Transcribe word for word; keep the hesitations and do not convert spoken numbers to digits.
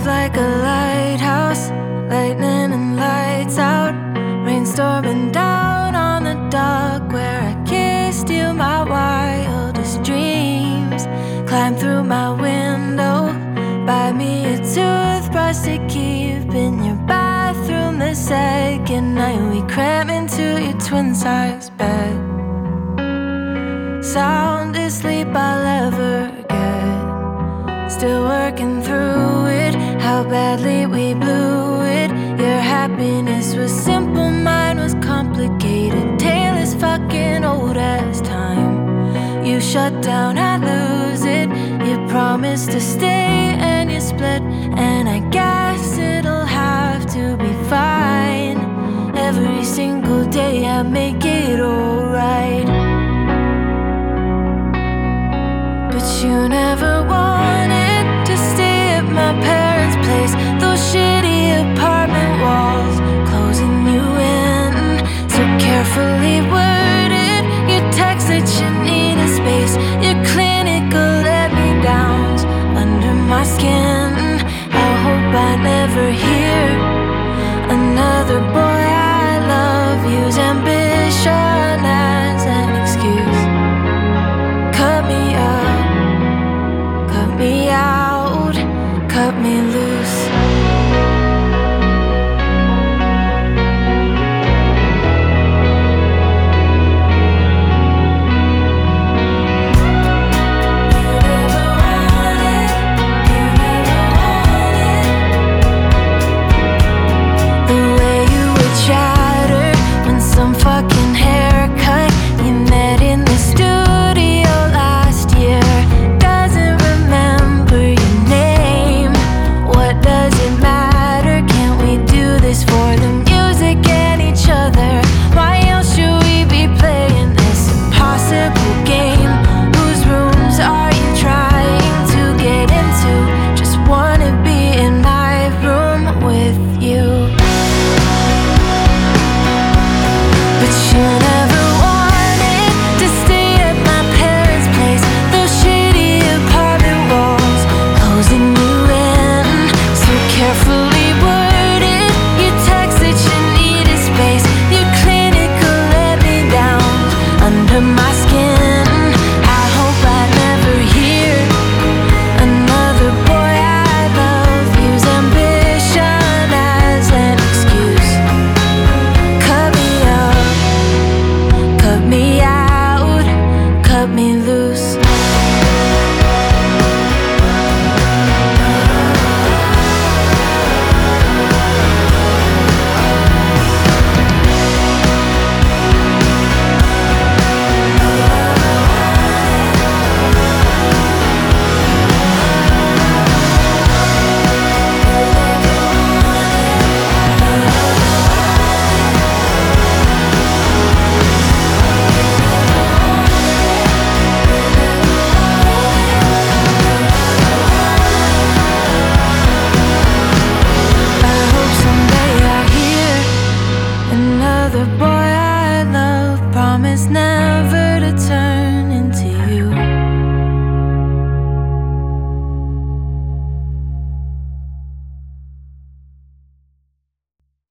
like a lighthouse, lightning and lights out, rainstorming down on the dock where I kissed you, my wildest dreams. Climb through my window, buy me a toothbrush to keep in your bathroom the second night we cram into your twin-size bed. Sound asleep I'll ever get, still working through it, how badly we blew it. Your happiness was simple, mine was complicated. Tale is fucking old as time. You shut down, I lose it. You promised to stay and you split, and I guess it'll have to be fine. Every single day I make it alright, but you never wanted to stay at my parents' place. Those shitty apartment walls closing you in, so carefully worded. You text that you need a space. Your clinical let-me-downs under my skin. I hope I never hear another boy I love use ambition as an excuse. Cut me up, cut me out, cut me loose.